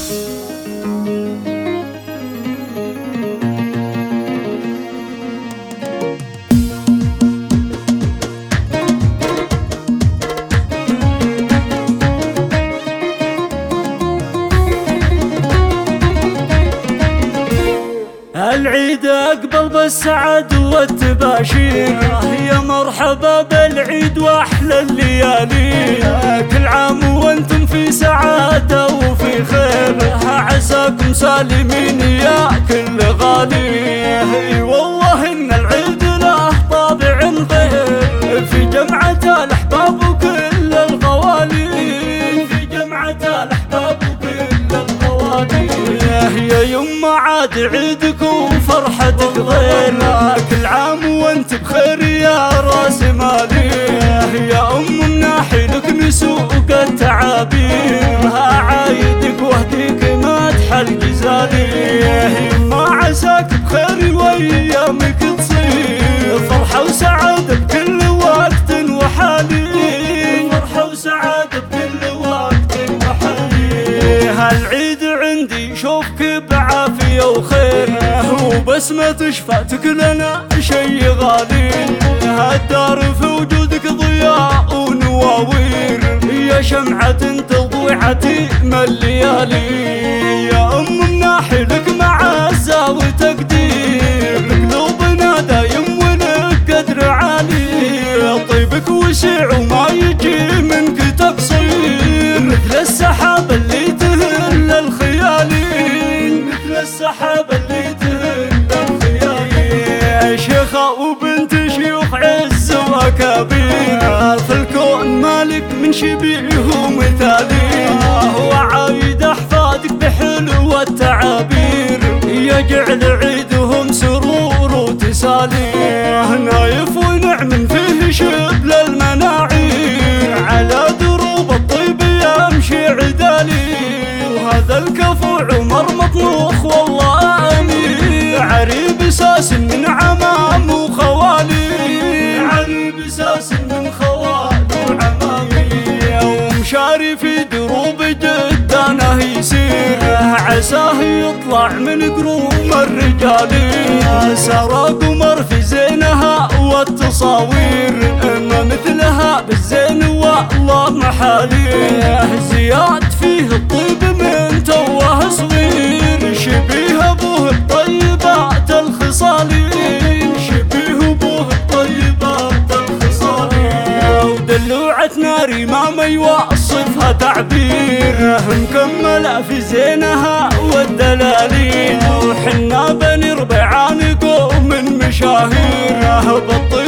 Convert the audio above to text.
العيد أقبل بالسعد والتباشير، يا مرحبا بالعيد وأحلى الليالي. كل عام وانتم في سعادة وفي خير، عساكم سالمين يا كل غالي. والله إن العيد له طابع غير في جمعة الأحباب وكل الغوالي، في جمعة الأحباب وكل الغوالي. يا يما عاد عيدك وفرحتك غير، كل عام وانت بخير يا راس مالي. يا مناحي لك نسوق التعابير، عايدك واهديك مدح الجزالي. ما عساك بخير وايامك تصير فرحة وسعادة بكل وقت وحالي، فرحة وسعادة بكل وقت وحالي. هالعيد عندي شوفك بعافية وخير، وبسمة شفاتك لنا شي غالي. هالدار في وجودك ضياء ونواوير، يا شمعة تضوي عتيم الليالي. يا مناحي لك معزة وتقدير، قلوبنا دايم ولك قدر عالي. طيبك وسع وما يجي منك تقصير، مثل السحاب اللي تهل الخيالي، مثل السحاب اللي تهل الخيالي. شيخة وبنت شيوخ عز وأكابير، في الكون مالك من شبيه مثالي. وعايد أحفادك بحلو التعابير، يجعل عيدهم سرور وتسالي. نايف ونعم فيه شبل المناعير، على دروب الطيب يمشي عدالي. وهذا الكفو عمر مطنوخ والله امير، عريب ساس من عمام وخوالي، عريب ساس من خوال وعمامي. ومشاري في دروب جدانه يسير، عساه يطلع من قروم الرجالي. سارى قمر في زينها والتصاوير، اما مثلها بالزين والله محالي. زياد فيه الطيب من توه صغير، شبيه ابوه بطيبات الخصالي، شبيه ابوه بطيبات الخصالي. ودلوعة ناري ما يوصفها تعبير، مكملة في زينها والدلالين. وحنا بني ربيعان قوم من مشاهير، بالطيب